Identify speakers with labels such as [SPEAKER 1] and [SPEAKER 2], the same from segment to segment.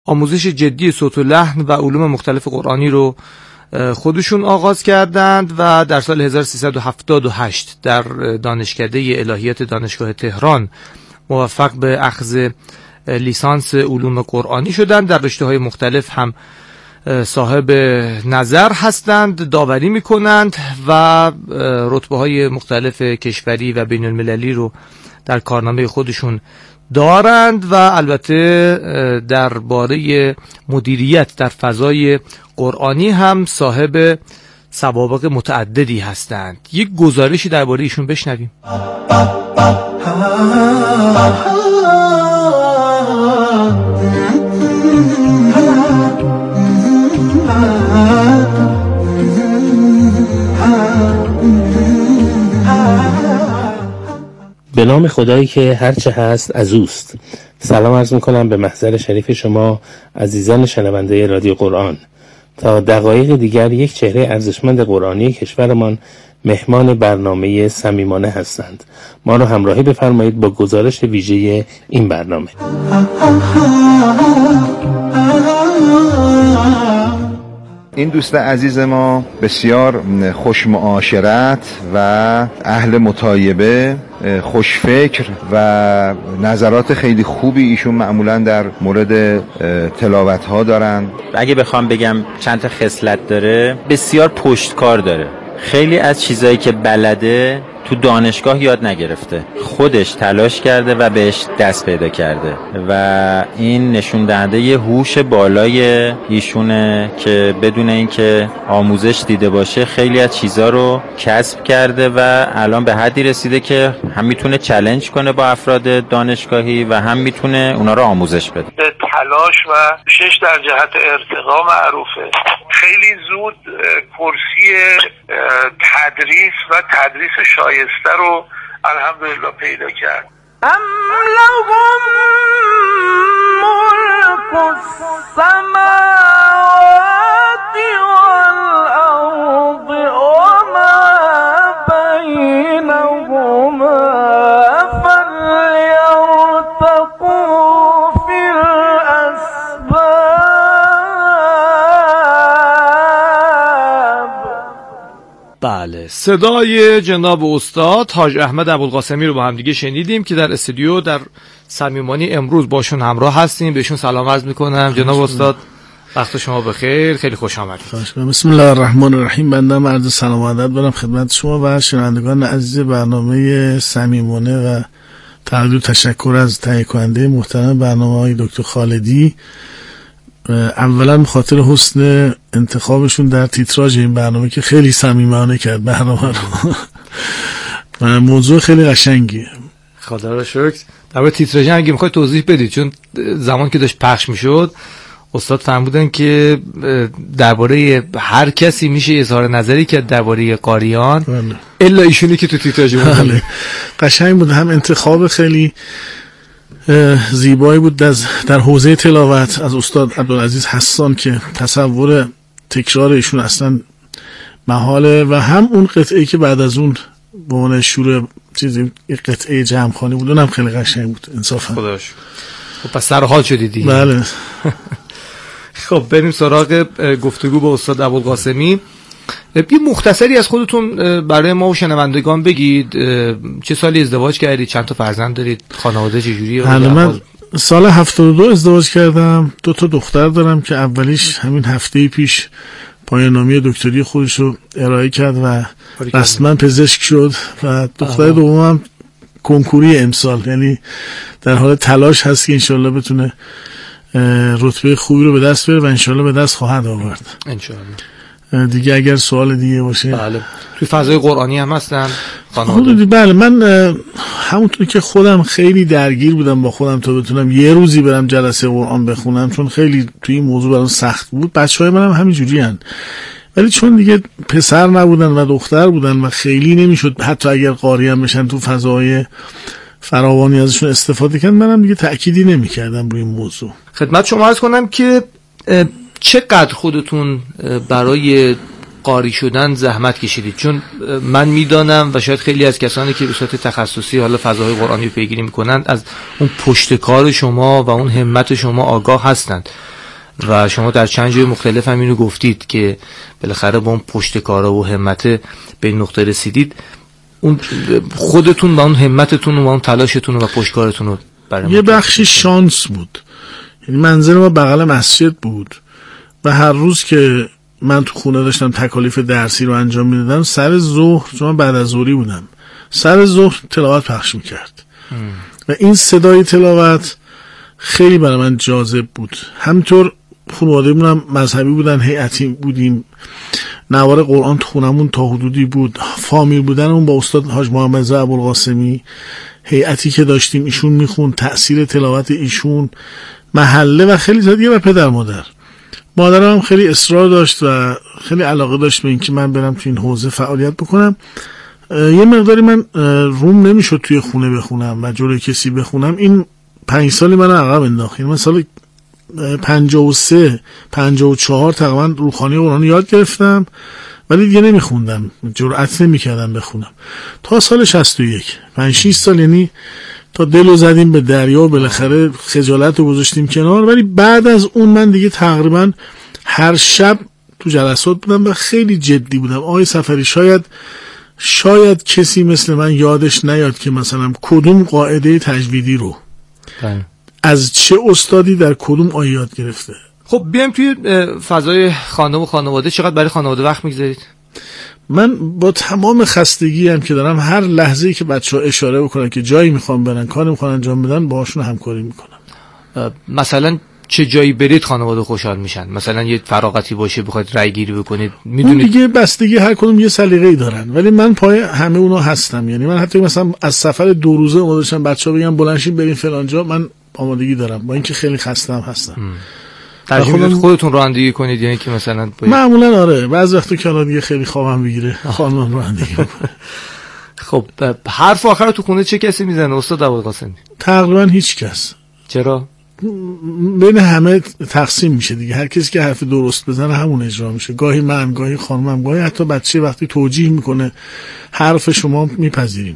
[SPEAKER 1] آموزش جدی صوت و لحن و علوم مختلف قرآنی رو خودشون آغاز کردند و در سال 1378 در دانشکده الهیات دانشگاه تهران موفق به اخذ لیسانس علوم قرآنی شدند. در رشته‌های مختلف هم صاحب نظر هستند، داوری میکنند و رتبه‌های مختلف کشوری و بین المللی رو در کارنامه خودشون دارند و البته درباره مدیریت در فضای قرآنی هم صاحب سوابق متعددی هستند. یک گزارشی درباره ایشون بشنویم.
[SPEAKER 2] به نام خدایی که هرچه هست از اوست. سلام عرض میکنم به محضر شریف شما عزیزان شنونده رادیو قرآن. تا دقایق دیگر یک چهره ارزشمند قرآنی کشورمان مهمان برنامه صمیمانه هستند. ما رو همراهی بفرمایید با گزارش ویژه این برنامه.
[SPEAKER 3] این دوست عزیز ما بسیار خوش معاشرت و اهل مطایبه، خوش فکر و نظرات خیلی خوبی ایشون معمولا در مورد تلاوت ها دارن.
[SPEAKER 4] اگه بخوام بگم چند تا خصلت داره، بسیار پشتکار داره. خیلی از چیزایی که بلده تو دانشگاه یاد نگرفته، خودش تلاش کرده و بهش دست پیدا کرده و این نشون دهنده یه هوش بالای ایشونه که بدون اینکه آموزش دیده باشه خیلی از چیزا رو کسب کرده و الان به حدی رسیده که هم میتونه چالش کنه با افراد دانشگاهی و هم میتونه اونا رو آموزش بده.
[SPEAKER 5] تلاش و 6 در جهت ارتقا معروفه. خیلی زود کرسی تدریس و تدریس شایسته رو الحمدلله پیدا کرد.
[SPEAKER 6] ام لهم ملک السماوات والارض وما بینهما فلیرتقوا فی الاسباب.
[SPEAKER 1] بله، صدای جناب استاد حاج احمد ابوالقاسمی رو با هم دیگه شنیدیم که در استودیو در صمیمانی امروز باشون همراه هستیم. بهشون سلام عرض میکنم. جناب استاد وقت شما بخیر، خیلی خوش آمدید.
[SPEAKER 7] بسم الله الرحمن الرحیم. بنده عرض سلام و ادب دارم خدمت شما و شنوندگان عزیز برنامه صمیمانه و تقدیر تشکر از تهیه کننده محترم برنامه‌های دکتر خالدی، اولا به خاطر حسن انتخابشون در تیتراژ این برنامه که خیلی صمیمانه کرد برنامه رو و موضوع خیلی قشنگیه.
[SPEAKER 1] خدا را شکر. در تیتراژ اگه میخوای توضیح بدید، چون زمان که داشت پخش میشد استاد فرمودن که درباره هر کسی میشه اظهار نظری کرد درباره قاریان الا ایشونی که تو تیتراژ بود.
[SPEAKER 7] قشنگ بود، هم انتخاب خیلی زیبایی بود در حوزه تلاوت از استاد عبدالعزیز حسان که تصور تکرار ایشون اصلا محاله و هم اون قطعه که بعد از اون به عنوان شروع چیزی یک قطعه جمع‌خوانی بود، اونم خیلی قشنگ بود انصافا.
[SPEAKER 1] خداش خب پس سر حال شدی دیگه.
[SPEAKER 7] بله.
[SPEAKER 1] خب بریم سراغ گفتگو با استاد ابوالقاسمی. یه مختصری از خودتون برای ما و شنوندگان بگید. چه سالی ازدواج کردید؟ چند تا فرزند دارید؟ خانواده چجوریه؟
[SPEAKER 7] من سال 72 ازدواج کردم. 2 تا دختر دارم که اولیش همین هفته پیش پایان نامه دکتری خودش رو ارائه کرد و رسما پزشک شد و دختر دومم کنکوری امسال، یعنی در حال تلاش هست که انشالله بتونه رتبه خوبی رو به دست بیاره و انشالله به دست خواهد آورد انشالله. دیگه اگر سوال دیگه باشه.
[SPEAKER 1] بله. توی فضای قرآنی هم هستن
[SPEAKER 7] خانواده؟ بله، من همونطور که خودم خیلی درگیر بودم با خودم تا بتونم یه روزی برم جلسه قرآن بخونم، چون خیلی توی این موضوع برام سخت بود. بچه‌های منم همینجوری هن، ولی چون دیگه پسر نبودن و دختر بودن و خیلی نمیشد حتی اگر قاری هم بشن تو فضای فراوانی ازشون استفاده کردن، منم دیگه تأکیدی نمی‌کردم روی این موضوع.
[SPEAKER 1] خدمت شما عرض کنم که چقدر خودتون برای قاری شدن زحمت کشیدید؟ چون من میدانم و شاید خیلی از کسانی که به صورت تخصصی حالا فضاهای قرآنی رو پیگیری میکنند از اون پشتکار شما و اون همت شما آگاه هستند. و شما در چند جای مختلف هم اینو گفتید که بالاخره با اون پشتکارا و همت به این نقطه رسیدید. اون خودتون با اون همتتون و با اون تلاشتون و پشتکارتون رو برای
[SPEAKER 7] یه بخشی شانس بود. یعنی منزل ما بغل مسجد بود و هر روز که من تو خونه داشتم تکالیف درسی رو انجام میدادم، سر ظهر، چون بعد از ظهری بودم، سر ظهر تلاوت پخش میکرد و این صدای تلاوت خیلی برای من جاذب بود. همینطور خانواده‌مون هم مذهبی بودن، هیئتی بودیم، نوار قرآن تو خونمون تا حدودی بود، فامیل بودنمون با استاد حاج محمد رضا ابوالقاسمی، هیئتی که داشتیم ایشون میخوند، تأثیر تلاوت ایشون، محله و خیلی زیادیه و پدر مادرم هم خیلی اصرار داشت و خیلی علاقه داشت به اینکه من برم تو این حوزه فعالیت بکنم. یه مقداری من روم نمیشد توی خونه بخونم و جلوی کسی بخونم. این 5 سالی من عقب انداخت. من سال 53 54 تقریبا روخانی قرآن یاد گرفتم ولی دیگه نمیخوندم، جرئت نمیکردم بخونم تا سال 61. 5-6 سال یعنی تا دلو زدیم به دریا و بالاخره خجالت رو گذاشتیم کنار. ولی بعد از اون من دیگه تقریبا هر شب تو جلسات بودم و خیلی جدی بودم. آقای سفری شاید کسی مثل من یادش نیاد که مثلا کدوم قاعده تجویدی رو از چه استادی در کدوم آیه یاد گرفته.
[SPEAKER 1] خب بیایم توی فضای خانه و خانواده. چقدر برای خانواده وقت میگذارید؟
[SPEAKER 7] من با تمام خستگی هم که دارم، هر لحظه‌ای که بچه‌ها اشاره بکنن که جایی میخوام برن، کاری میخوان انجام بدن، باهاشون همکاری میکنم.
[SPEAKER 1] مثلا چه جایی برید خانواده خوشحال میشن؟ مثلا یه فراغتی باشه بخواید رای گیری بکنید، میدونید
[SPEAKER 7] دیگه بستگی هر کدوم یه سلیقه‌ای دارن، ولی من پای همه اونا هستم. یعنی من حتی مثلا از سفر 2 روزه اومدم بچه‌ها بگم بلنشین بریم فلان جا، من آمادگی دارم، با اینکه خیلی خستم هستم.
[SPEAKER 1] خودتون رانندگی کنید یعنی که مثلا
[SPEAKER 7] معمولا آره، بعضی وقتا که دیگه خیلی خوابم بگیره خانم رانندگی میکنه.
[SPEAKER 1] خب حرف آخر تو خونه چه کسی میزنه استاد ابوالقاسمی؟
[SPEAKER 7] تقریبا هیچ کس.
[SPEAKER 1] چرا؟
[SPEAKER 7] بین همه تقسیم میشه دیگه، هر کسی که حرف درست بزنه همون اجرا میشه. گاهی من، گاهی خانمم، گاهی حتی بچه وقتی توجیه میکنه حرف شما میپذیریم.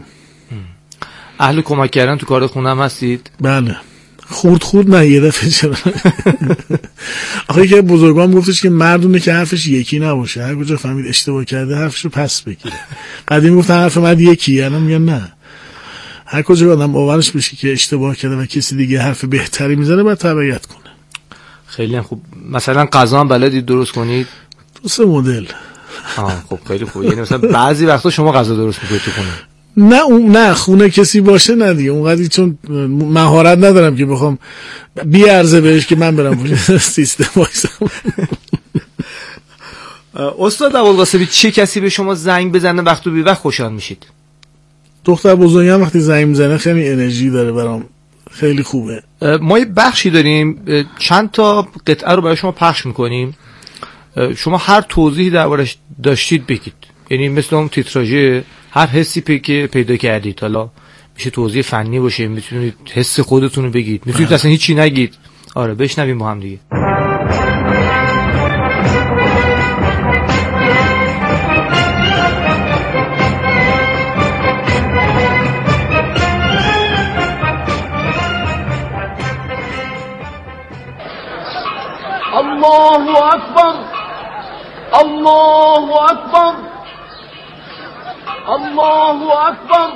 [SPEAKER 1] اهل کمک کردن تو کار خونه هم هستید؟
[SPEAKER 7] بله. خورد نه، یه دفعه چرا. آخه که بزرگان گفتش که مردونه که حرفش یکی نباشه، هر کجا فهمید اشتباه کرده حرفشو پس بگیره. قدیم گفتن حرف من یکی، الان میگن نه، هر کجا آدم باورش بشه که اشتباه کرده و کسی دیگه حرف بهتری میزنه باید تبعیت کنه.
[SPEAKER 1] خیلی خوب. مثلا غذا هم بلدید درست کنید؟
[SPEAKER 7] 2 مدل.
[SPEAKER 1] خب خیلی خوب. یعنی مثلا بعضی وقتا شما غذا درست میکنید تو خونه؟
[SPEAKER 7] نه خونه کسی باشه نه دیگه، اونقدر چون مهارت ندارم که بخوام بی عرضه بهش که من برم سیستم وایسم.
[SPEAKER 1] استاد ابوالقاسمی چه کسی به شما زنگ بزنه وقت و بی وقت خوشحال میشید؟
[SPEAKER 7] دختر بزرگم وقتی زنگ میزنه خیلی انرژی داره برام، خیلی خوبه.
[SPEAKER 1] ما یه بخشی داریم چند تا قطعه رو برای شما پخش میکنیم، شما هر توضیحی دربارش داشتید بگید. یعنی مثل اون تیتراژه هر حسی که پیدا کردید، حالا میشه توضیح فنی باشه، میتونید حس خودتون رو بگید، میتونید اصلا هیچی نگید. آره بشنویم با هم دیگه.
[SPEAKER 6] الله اکبر، الله اکبر، الله اکبر،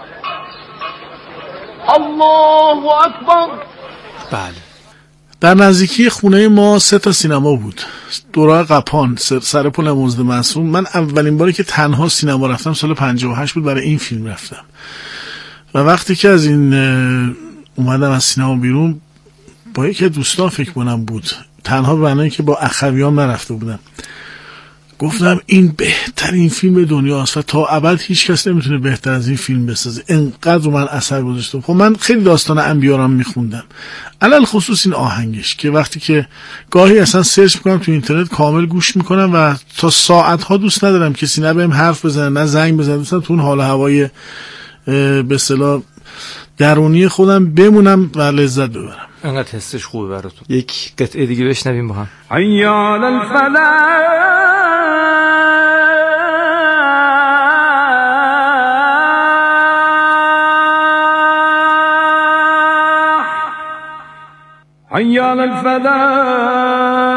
[SPEAKER 6] الله اکبر.
[SPEAKER 1] بله.
[SPEAKER 7] در نزدیکی خونه ما 3 تا سینما بود، دورای قپان، سر پل مزد معصوم. من اولین باری که تنها سینما رفتم سال 58 بود، برای این فیلم رفتم و وقتی که از این اومدم از سینما بیرون با یکی دوستان فکر کنم بود، تنها به معنی که با اخویام نرفته بودم، گفتم این بهترین فیلم دنیاست و تا ابد هیچ کس نمیتونه بهتر از این فیلم بسازه. انقدر من اثر گذاشته. خب من خیلی داستان انبیا رو میخوندم، علل خصوص این آهنگش که وقتی که گاهی اصلا سرچ میکنم تو اینترنت کامل گوش میکنم و تا ساعتها دوست ندارم کسی نه بهم حرف بزنه نه زنگ بزنه، دوست دارم تو اون حال هوای به اصطلاح درونی خودم بمونم و لذت ببرم.
[SPEAKER 1] انقدر حسش خوبه براتون. یک قطعه دیگه بشنویم با هم.
[SPEAKER 6] عیال الفلاح، عیال الفلاح،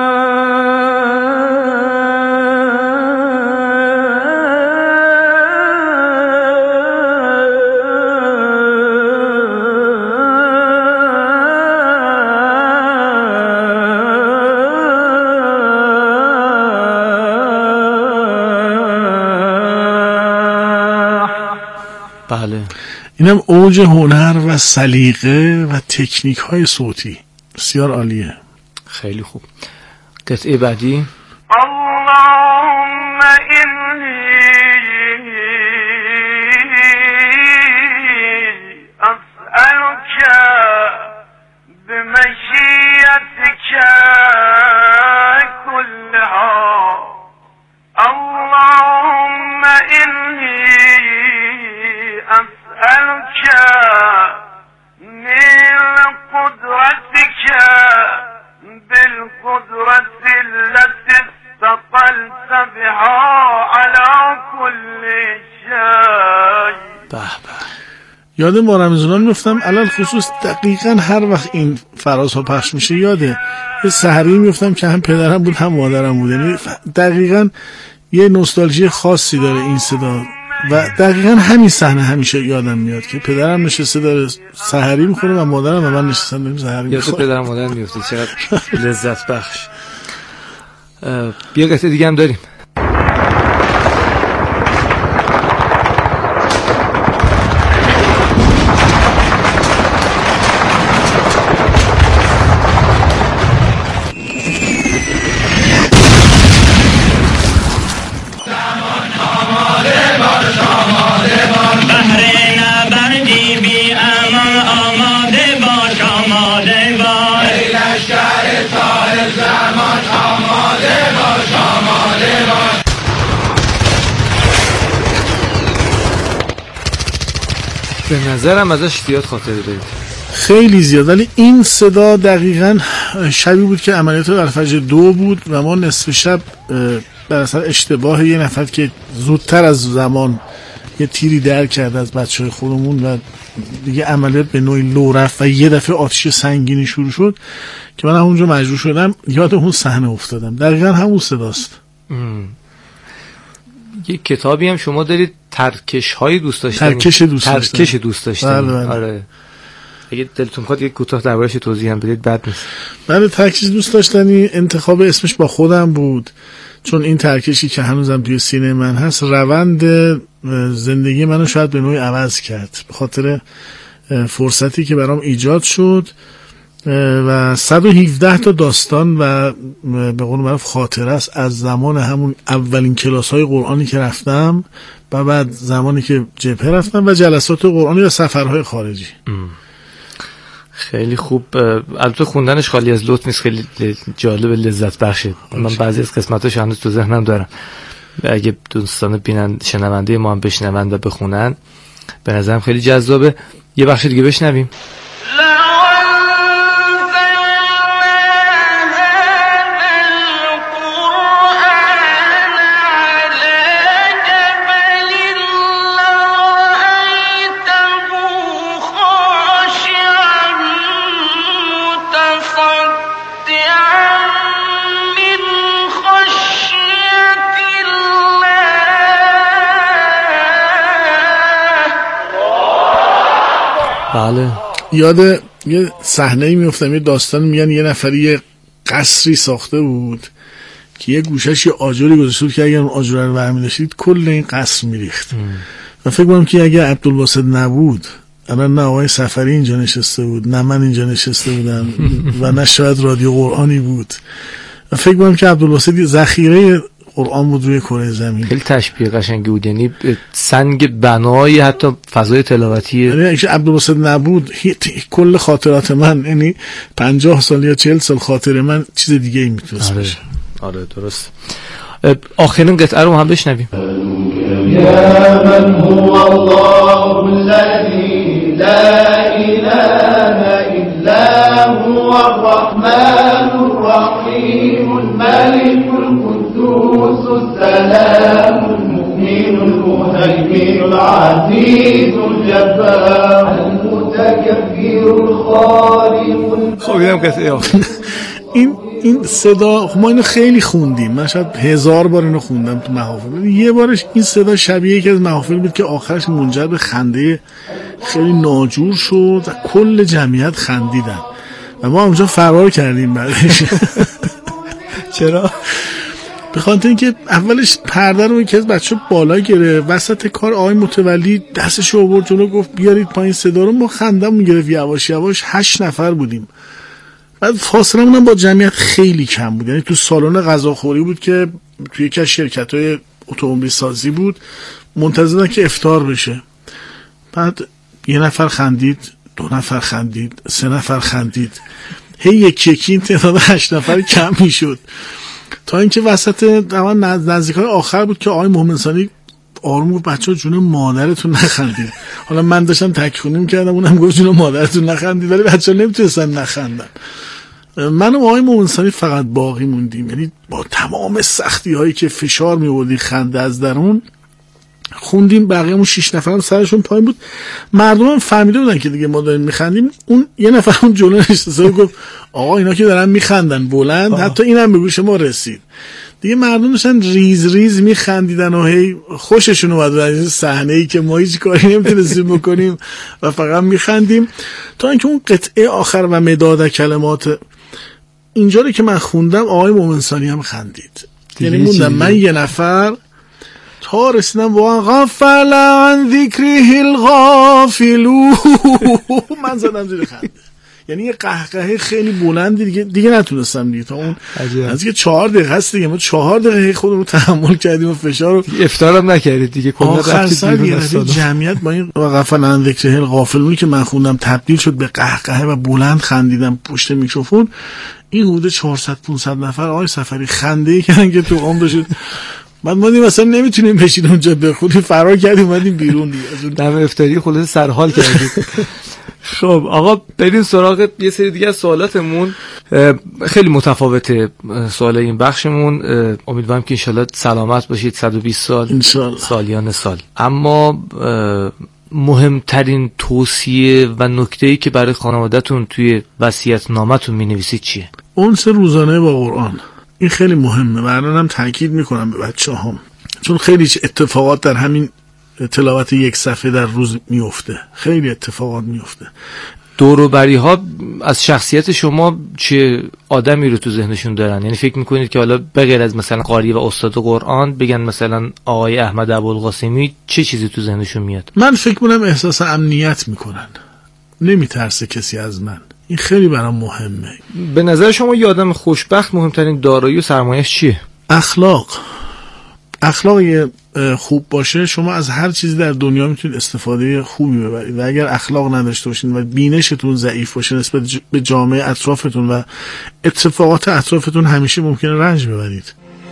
[SPEAKER 1] بله.
[SPEAKER 7] اینم اوج هنر و سلیقه و تکنیک های صوتی بسیار عالیه.
[SPEAKER 1] خیلی خوب. قطعه بعدی.
[SPEAKER 6] اللهم إني أسألك بمشيئتك كلها. اللهم إني أسألك من قدرتك بالقدرة التي استقلت بها على كل شيء.
[SPEAKER 1] به به.
[SPEAKER 7] یاد ما رمضان میفتم علل خصوص دقیقا هر وقت این فرازها پخش میشه یاده یه سحری میفتم که هم پدرم بود هم مادرم بود، یعنی دقیقا یه نوستالژی خاصی داره این صدا و دقیقا همین صحنه همیشه یادم میاد که پدرم نشسته داره سحری میخوره و مادرم و من نشستم داریم سحری میخوره.
[SPEAKER 1] یاد پدرم مادرم میفته، چقدر لذت بخش. بیا قطعه دیگه هم داریم. به نظرم ازش زیاد خاطره دارید.
[SPEAKER 7] خیلی زیاد، ولی این صدا دقیقاً شبیه بود که عملیات الفجر 2 بود و ما نصف شب بر اثر اشتباه یه نفر که زودتر از زمان یه تیری در کرد از بچه‌های خودمون و دیگه عملیات به نوعی لو رفت و یه دفعه آتش سنگینی شروع شد که من همونجا مجبور شدم یاد اون صحنه افتادم. دقیقاً همون صداست.
[SPEAKER 1] یک کتابی هم شما دارید، ترکش های دوست داشتنی.
[SPEAKER 7] ترکش دوست داشتنی.
[SPEAKER 1] آره. اگه دلتون خواهد یک کوتاه دربارش توضیح هم بدید بد نیست.
[SPEAKER 7] بله، ترکش دوست داشتنی انتخاب اسمش با خودم بود، چون این ترکشی که هنوزم توی سینه من هست روند زندگی منو شاید به نوعی عوض کرد به خاطر فرصتی که برام ایجاد شد و 117 تا داستان و به قول معروف خاطره است از زمان همون اولین کلاس‌های قرآنی که رفتم و بعد زمانی که جبهه رفتم و جلسات قرآنی و سفرهای خارجی.
[SPEAKER 1] خیلی خوب. البته خوندنش خالی از لطف نیست، خیلی جالب، لذت بخشه. من بعضی از قسمتاش هنوز تو ذهنم دارم. اگه دوستان شنونده ما هم بشنون و بخونن به نظرم خیلی جذابه. یه بخش دیگه بشنویم. بله.
[SPEAKER 7] یاد یه صحنه‌ای میافتم، یه داستان میگن یه نفری یه قصری ساخته بود که یه گوشش یه آجری گذاشته بود که اگر اون آجر رو برمی داشتید کل این قصر میریخت و فکر کنم که اگر عبدالباسط نبود الان نه آقای سفری اینجا نشسته بود، نه من اینجا نشسته بودم و نه شاید رادیو قرآنی بود و فکر کنم که عبدالباسط ذخیره قرآن بود روی کره زمین.
[SPEAKER 1] خیلی تشبیه قشنگی بود، یعنی سنگ بنای حتی فضای تلاوتی.
[SPEAKER 7] یعنی اگه عبدالباسط نبود کل خاطرات من، یعنی 50 سال یا 40 سال خاطر من چیز دیگه ای میتونست باشه.
[SPEAKER 1] آره درست. آخرین قطعه رو هم بشنویم.
[SPEAKER 8] یا من هو الله الذی لا اله الا هو الرحمن الرحیم الملك القدوس السلام المؤمن المهيمن العزيز الجبار المتكبر الخالق.
[SPEAKER 1] خب اینم قطعه آخر.
[SPEAKER 7] این صدا ما اینو خیلی خوندیم، من شاید 1000 بار اینو خوندم تو محافل. یه بارش این صدا شبیه یکی از محافل بود که آخرش منجر به خنده خیلی ناجور شد و کل جمعیت خندیدن و ما اونجا فرار کردیم بعدش.
[SPEAKER 1] چرا؟
[SPEAKER 7] به خاطر اینکه اولش پرده رو یکی از بچه‌ها بالا گرفت، وسط کار آقای متولی دستش رو آورد جلو، گفت بیارید پایین صدا رو. ما خندم میگرفت یواش یواش. 8 نفر بودیم. بعد فاصله‌مون هم با جمعیت خیلی کم بود، یعنی تو سالن غذاخوری بود که توی یکی از شرکت‌های اتومبیل سازی بود، منتظرن که افطار بشه. بعد 1 نفر خندید، 2 نفر خندید، 3 نفر خندید، هی یکی این تعداد 8 نفر کم میشد تا اینکه وسط نزدیکای آخر بود که آقای محمد ثانی آروم گفت بچه‌ها جون مادرتون نخندید. حالا من داشتم تکخونی می‌کردم، اونم گفت جون مادرتون نخندید، ولی بچه‌ها نمیتونستن نخندن. من و آقای محمد ثانی فقط باقی موندیم، یعنی با تمام سختی‌هایی که فشار می‌آوردی خنده از درون خوندیم. بقیه‌مون 6 نفرم سرشون پایین بود. مردم هم فهمیده بودن که دیگه ما داریم میخندیم. اون 1 نفر اون جلو نشسته گفت آقا اینا که دارن میخندن بلند، حتی اینم به گوش ما رسید. دیگه مردم داشتن ریز ریز میخندیدن و هی خوششون اومد از این صحنه‌ای که ما هیچ کاری نمیتونستیم بکنیم و فقط میخندیم، تا اینکه اون قطعه آخر و مداد کلمات اینجا رو که من خوندم آقای مومن ثانی هم خندید. یعنی موندم من 1 نفر تا رسیدم با غفل عن ذکره الغافلون من زدم زیر خنده. یعنی یه قهقه خیلی بلندی دیگه نتونستم دیگه تا اون از که 4 دقیقه هست دیگه. ما 4 دقیقه خودمون رو تحمل کردیم و فشار رو
[SPEAKER 1] افطار هم نکردید دیگه.
[SPEAKER 7] آخر سر جمعیت با این غفل عن ذکره الغافلونی که من خوندم تبدیل شد به قهقه و بلند خندیدم پشت میکروفون. این حدود 400-500 نفر آقای سفری خنده‌ای کردن که تو عمر شد. بعد ما مثلا نمیتونیم بشینیم اونجا، به خودی فرار کردیم اومدیم بیرون دیگه. از اون
[SPEAKER 1] دم افطاری خلاص سرحال کردید. خب آقا بریم سراغ یه سری دیگه از سوالاتمون. خیلی متفاوته سوال این بخشمون. امیدوارم که انشالله سلامت باشید 120 سال
[SPEAKER 7] انشالله.
[SPEAKER 1] سالیان سال. اما مهمترین توصیه و نکته‌ای که برای خانواده‌تون توی وصیت‌نامه‌تون می‌نویسید چیه؟
[SPEAKER 7] انس روزانه با قرآن. این خیلی مهمه. برنامه‌ام تاکید میکنم به بچه‌هام، چون خیلی اتفاقات در همین تلاوت 1 صفحه در روز میفته. خیلی اتفاقات میفته.
[SPEAKER 1] دور و بری ها از شخصیت شما چه آدمی رو تو ذهنشون دارن؟ یعنی فکر میکنید که حالا بغیر از مثلا قاری و استاد قرآن بگن مثلا آقای احمد ابوالقاسمی، چه چیزی تو ذهنشون میاد؟
[SPEAKER 7] من فکر میکنم احساس امنیت میکنن، نمیترسه کسی از من. این خیلی برام مهمه.
[SPEAKER 1] به نظر شما یه آدم خوشبخت مهمترین دارایی و سرمایه‌اش چیه؟
[SPEAKER 7] اخلاق خوب باشه، شما از هر چیزی در دنیا میتونید استفاده خوبی ببرید. و اگر اخلاق نداشته باشین و بینشتون ضعیف باشه نسبت به جامعه اطرافتون و اتفاقات اطرافتون، همیشه ممکنه رنج ببرید.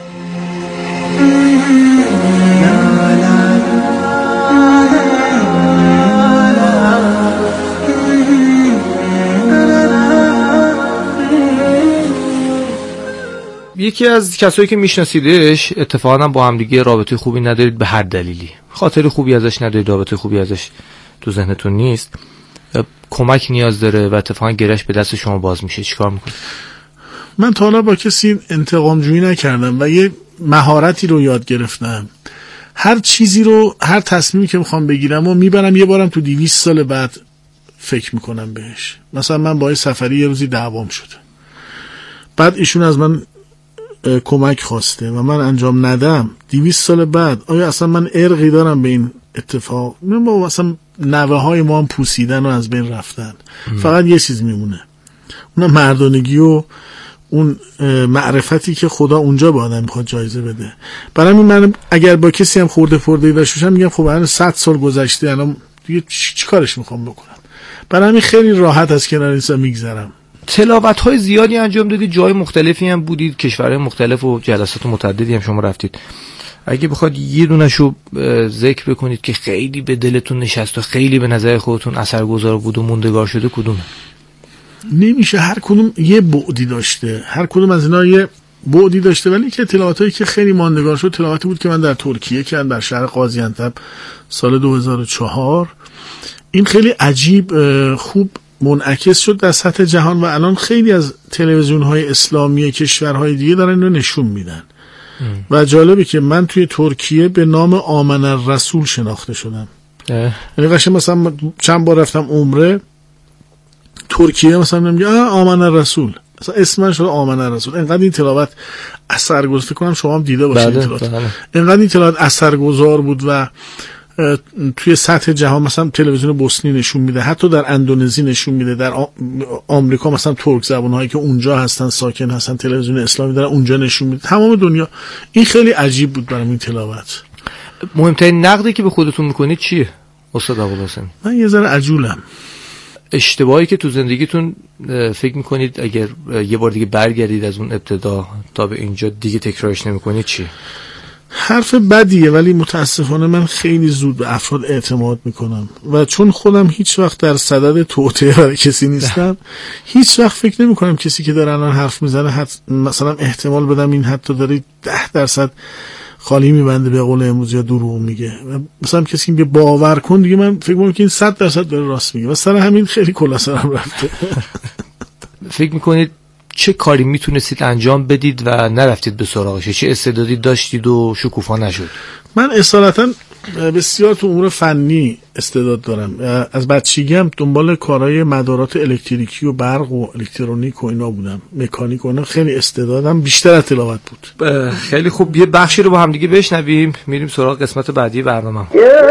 [SPEAKER 1] یکی از کسایی که میشناسیدش اتفاقا با هم دیگه رابطه خوبی ندارید به هر دلیلی، خاطر خوبی ازش ندارید، رابطه خوبی ازش تو ذهنتون نیست، کمک نیاز داره و اتفاقا گرش به دست شما باز میشه، چیکار میکنید؟
[SPEAKER 7] من تا حالا با کسی انتقام جویی نکردم و یه مهارتی رو یاد گرفتم. هر چیزی رو، هر تصمیمی که میخوام بگیرم و میبرم یه بارم تو 200 سال بعد فکر میکنم بهش. مثلا من با سفری یه روزی دعوام شده، بعد ایشون از من کمک خواسته و من انجام ندم. 200 سال بعد آیا اصلا من ارقی دارم به این اتفاق؟ من با مثلا نوه های ما هم پوسیدن و از بین رفتن. فقط یه چیز میمونه، اون مردانگی و اون معرفتی که خدا اونجا به آدم میخواد جایزه بده. برای من اگر با کسی هم خورده پرده داشته باشم میگم خب الان 100 سال گذشته، الان دیگه چی کارش میخوام بکنم؟ برای همین خیلی راحت از کنار اینسا میگذرم.
[SPEAKER 1] تلاوت‌های زیادی انجام دادید، جای مختلفی هم بودید، کشورهای مختلف و جلسات متعددی هم شما رفتید. اگه بخواد یه دونشو ذکر بکنید که خیلی به دلتون نشست و خیلی به نظر خودتون اثرگذار بود و موندگار شده، کدومه؟
[SPEAKER 7] نمیشه، هر کدوم یه بعدی داشته، هر کدوم از اینا یه بعدی داشته. ولی که تلاوتایی که خیلی ماندگار شد تلاوتی بود که من در ترکیه کردم، در شهر قازیانتب سال 2004. این خیلی عجیب خوب منعکس شد در سطح جهان و الان خیلی از تلویزیون‌های اسلامی کشورهای دیگه دارن اینو نشون میدن. و جالبه که من توی ترکیه به نام آمن الرسول شناخته شدم. یعنی قشنگ مثلا چند بار رفتم عمره، ترکیه مثلا میگه آمن الرسول، مثلا اسم من شده آمن الرسول. اینقدر این تلاوت اثرگذار، فکر کنم شما هم دیده باشید این تلاوت. اینقدر این تلاوت اثرگذار بود و توی سطح جهان مثلا تلویزیون بوسنی نشون میده، حتی در اندونزی نشون میده، در آمریکا مثلا ترک زبان‌هایی که اونجا هستن ساکن هستن تلویزیون اسلامی دارن اونجا نشون میده، تمام دنیا. این خیلی عجیب بود برام این تلاوت.
[SPEAKER 1] مهمترین نقدی که به خودتون میکنید چیه استاد ابوالقاسمی؟
[SPEAKER 7] من یه ذره عجولم.
[SPEAKER 1] اشتباهی که تو زندگیتون فکر میکنید اگر یه بار دیگه برگردید از اون ابتدا تا به اینجا دیگه تکرارش نمیکنید چی؟
[SPEAKER 7] حرف بدیه ولی متاسفانه من خیلی زود به افراد اعتماد میکنم و چون خودم هیچ وقت در صدد توطئه برای کسی نیستم هیچ وقت فکر نمیکنم کسی که داره الان حرف میزنه مثلا احتمال بدم این حتی داره 10% خالی میبنده به قول امروز یا دروغ میگه. مثلا کسی که باور کن دیگه من فکر میکنم که این 100% داره راست میگه و سر همین خیلی کلا سرم رفته. فکر
[SPEAKER 1] میکنید چه کاری میتونستید انجام بدید و نرفتید به سراغش؟ چه استعدادی داشتید و شکوفا نشد؟
[SPEAKER 7] من اصالتا بسیار تو امور فنی استعداد دارم. از بچگی هم دنبال کارهای مدارات الکتریکی و برق و الکترونیک و اینا بودم، مکانیک و اینا. خیلی استعدادم بیشتر از تلاوت بود.
[SPEAKER 1] خیلی خوب، یه بخشی رو با هم دیگه بشنویم، میریم سراغ قسمت بعدی برنامه.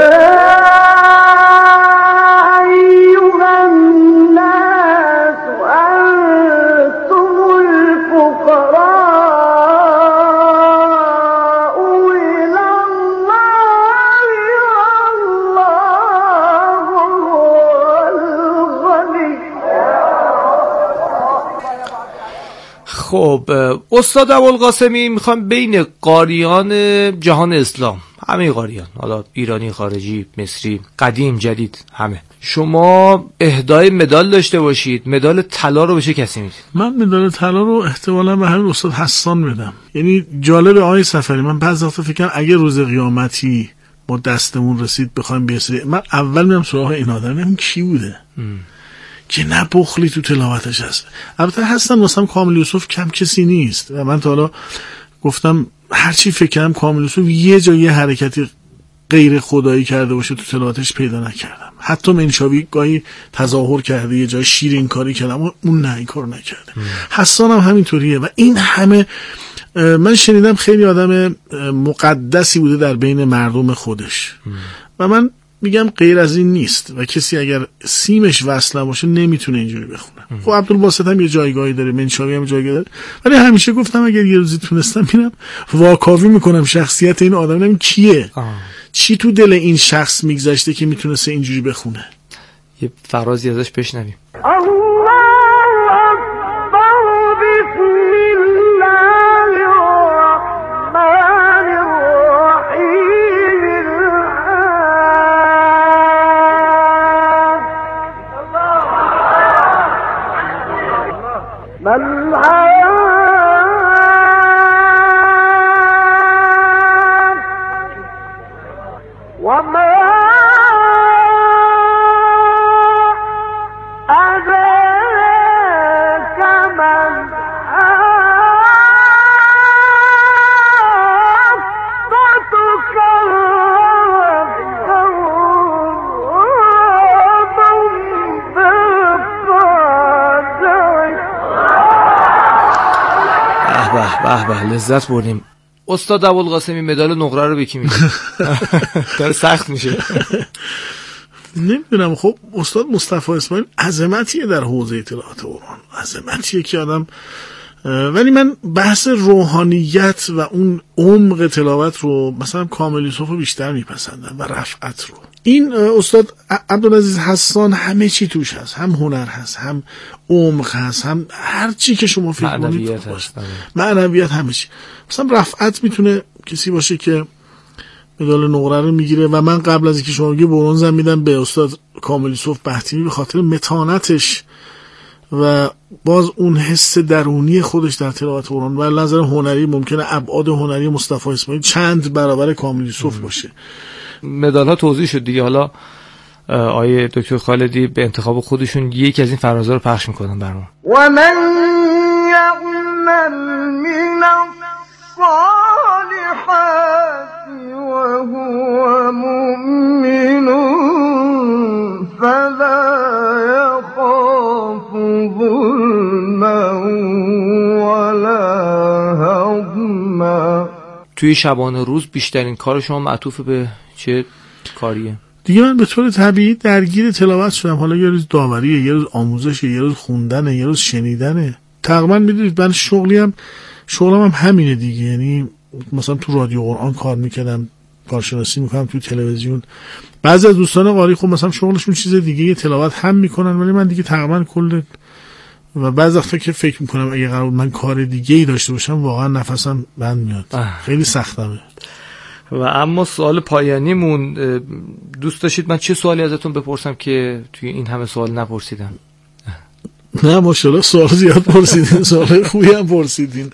[SPEAKER 1] خب استاد ابوالقاسمی، میخوام بین قاریان جهان اسلام، همه قاریان، حالا ایرانی، خارجی، مصری، قدیم، جدید، همه، شما اهدای مدال داشته باشید، مدال طلا رو به چه کسی میدید؟
[SPEAKER 7] من مدال طلا رو احتمالاً به همین استاد حسان بدم. یعنی جالب آقای سفری، من بعضی وقتا فکر کنم اگه روز قیامتی ما دستمون رسید بخوایم بیاسیم، من اول میرم سراغ این آدم، این کی بوده که نه بخلی تو تلاوتش هست. البته هستن واسم کامل یوسف کم کسی نیست و من تا حالا گفتم هرچی فکر کردم کامل یوسف یه جایی یه حرکتی غیر خدایی کرده باشه تو تلاوتش پیدا نکردم. حتی منشاوی گاهی تظاهر کرده یه جای شیرین کاری کرده اما اون نه، این کارو نکرده. حسان هم همینطوریه و این همه من شنیدم خیلی آدم مقدسی بوده در بین مردم خودش و من میگم غیر از این نیست و کسی اگر سیمش وصل باشه نمیتونه اینجوری بخونه. خب عبدالباسط هم یه جایگاهی داره، منشاوی هم جایگاهی داره، ولی همیشه گفتم اگر یه روزی تونستم میرم واکاوی میکنم شخصیت این آدم، نمیم کیه، چی تو دل این شخص میگذشته که میتونسته اینجوری بخونه.
[SPEAKER 1] یه فرازی ازش بشنویم. به لذت بردیم. استاد ابوالقاسمی مدال نقره رو به کی میده؟ داره سخت میشه.
[SPEAKER 7] نمیدونم. خب استاد مصطفی اسماعیل عظمتیه در حوزه اطلاعات قرآن، عظمتیه که آدم، ولی من بحث روحانیت و اون عمق تلاوت رو مثلا کامل یوسف رو بیشتر میپسندم و رفعت رو. این استاد عبدالعزیز حسان همه چی توش هست، هم هنر هست، هم عمق هست، هم هر چی که شما فکر کنید معنویت، همه چی. مثلا رفعت میتونه کسی باشه که مدال نقره رو میگیره و من قبل از اینکه شما بگی برنزم میدم به استاد کامل یوسف بحتینی به خاطر متانتش و باز اون حس درونی خودش در تلاوت قرآن و نظر هنری ممکنه ابعاد هنری مصطفی اسماعیل چند برابر کامل یوسف باشه.
[SPEAKER 1] مدال ها توضیح شد دیگه. حالا آیه دکتر خالدی به انتخاب خودشون یکی از این فرازها رو پخش میکنن برام.
[SPEAKER 8] و من یعمل من الصالحات و هو مؤمن فلا یخاف ظلما
[SPEAKER 1] توی شبانه روز بیشترین کار شما معطوف به چه کاریه؟
[SPEAKER 7] دیگه من به طور طبیعی درگیر تلاوت شدم. حالا یه روز داوریه، یه روز آموزشه، یه روز خوندنه، یه روز شنیدنه. تقریبا میدونید من شغلم هم همینه دیگه. یعنی مثلا تو رادیو قرآن کار میکردم، کارشناسی میکنم تو تلویزیون. بعضی از دوستان قاری خب مثلا شغلشون چیز دیگه، یه تلاوت هم میکنن، ولی من دیگه تقریبا کل و بعضی وقتا که فکر میکنم اگه قرار من کار دیگه ای داشته باشم واقعا نفسم بند میاد. خیلی سختمه.
[SPEAKER 1] و اما سوال پایانیمون، دوست داشتید من چه سوالی ازتون بپرسم که توی این همه سوال نپرسیدم؟
[SPEAKER 7] نه ماشاءالله سوال زیاد پرسیدین، سوال خوبی هم پرسیدین.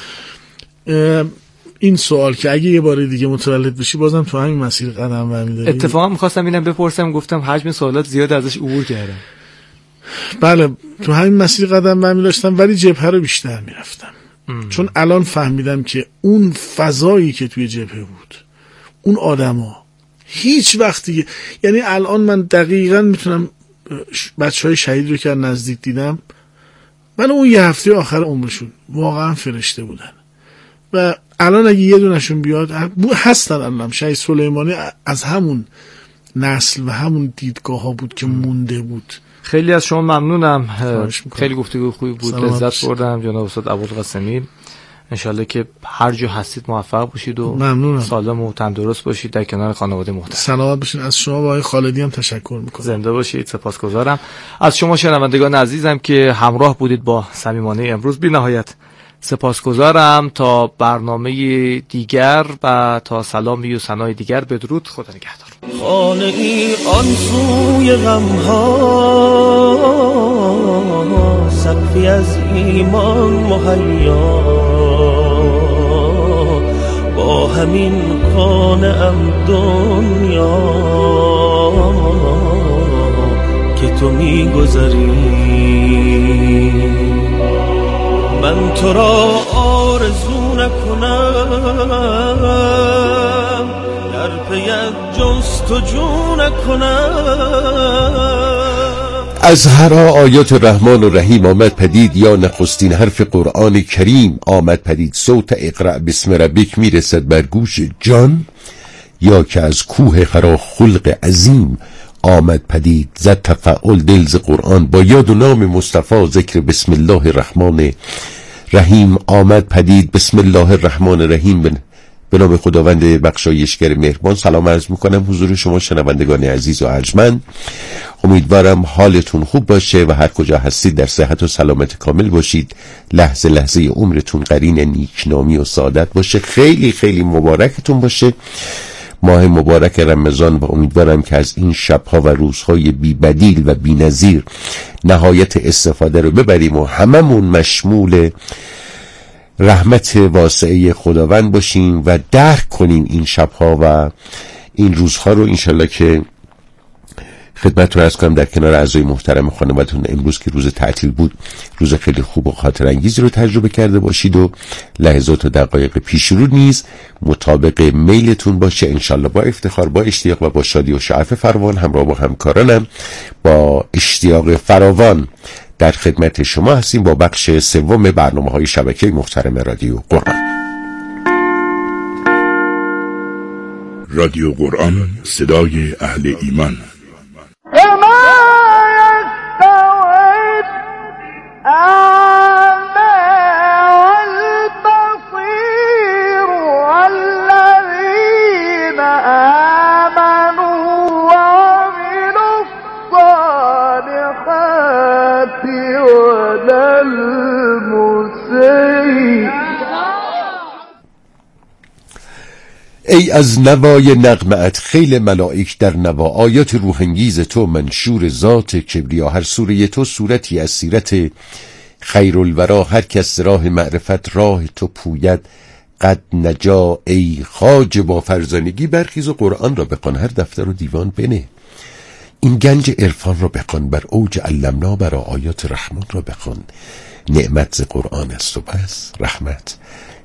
[SPEAKER 7] این سوال که اگه یه بار دیگه متولد بشی بازم تو همین مسیر قدم برمی‌داری؟
[SPEAKER 1] اتفاقا می‌خواستم اینم بپرسم، گفتم حجم سوالات زیاد ازش عبور کردم.
[SPEAKER 7] بله تو همین مسیر قدم برمی‌داشتم، ولی جبهه رو بیشتر می‌رفتم. چون الان فهمیدم که اون فضایی که توی جبهه بود، اون آدما هیچ وقتی، یعنی الان من دقیقاً میتونم بچهای شهید رو که نزدیک دیدم، من اون یه هفته آخر عمرشون واقعا فرشته بودن و الان اگه یه دونشون بیاد هستن. الان شهید سلیمانی از همون نسل و همون دیدگاه ها بود که مونده بود.
[SPEAKER 1] خیلی از شما ممنونم، خیلی گفتگو خوبی بود، لذت بردم. جناب استاد ابوالقاسمی، انشالله که هر جا هستید موفق باشید و
[SPEAKER 7] ممنونم.
[SPEAKER 1] سالم و تندرست باشید در کنار خانواده محترم.
[SPEAKER 7] سلامت باشید. از شما و آقای خالدی هم تشکر میکنم.
[SPEAKER 1] زنده باشید. سپاسگزارم از شما شنوندگان عزیزم که همراه بودید با صمیمانه امروز. بی نهایت سپاسگزارم. تا برنامه دیگر و تا سلامی و ثنای دیگر، بدرود، خدا نگهدار.
[SPEAKER 9] خانه ای آن سوی غمها، سقفی از ایمان مهیا، با همین قانعم دنیا که تو میگذری. من تو را آرزو نکنم، در پیت جستجو نکنم.
[SPEAKER 10] از هر آیات رحمان و رحیم آمد پدید، یا نخستین حرف قرآن کریم آمد پدید. صوت اقرأ بسم ربک میرسد بر گوش جان، یا که از کوه حرا خلق عظیم آمد پدید. زد تفعل دلز قرآن با یاد و نام مصطفی، ذکر بسم الله الرحمن رحیم آمد پدید. بسم الله الرحمن الرحیم، به نام خداوند بخشایشگر مهربان. سلام عرض میکنم حضور شما شنوندگان عزیز و ارجمند. امیدوارم حالتون خوب باشه و هر کجا هستید در صحت و سلامت کامل باشید. لحظه لحظه عمرتون قرین نیکنامی و سعادت باشه. خیلی خیلی مبارکتون باشه ماه مبارک رمضان و امیدوارم که از این شبها و روزهای بی بدیل و بی نظیر نهایت استفاده رو ببریم و هممون مشمول رحمت واسعه خداوند باشیم و درک کنیم این شبها و این روزها رو. انشالله که خدمتتون عرض کنم در کنار اعضای محترم خانواده‌تون امروز که روز تعطیل بود، روز خیلی خوب و خاطر انگیزی رو تجربه کرده باشید و لحظات و دقایق پیش رو نیز مطابق میلتون باشه. انشالله با افتخار، با اشتیاق و با شادی و شعف فراوان همراه با همکارانم با اشتیاق فراوان در خدمت شما هستیم با بخش سوم برنامه‌های شبکه محترم رادیو قرآن.
[SPEAKER 11] رادیو قرآن، صدای اهل ایمان.
[SPEAKER 10] ای از نوای نغمت خیل ملائک در نوا، آیات روحانگیز تو منشور ذات کبریا. هر سوره تو صورتی از سیرت خیرالورا، هر کس راه معرفت راه تو پوید قد نجا. ای خواجه با فرزانگی برخیز و قرآن را بخوان، هر دفتر و دیوان بنه. این گنج عرفان را بخوان، بر اوج علمنا بر آیات رحمان را بخوان. نعمت ز قرآن است و بس، رحمت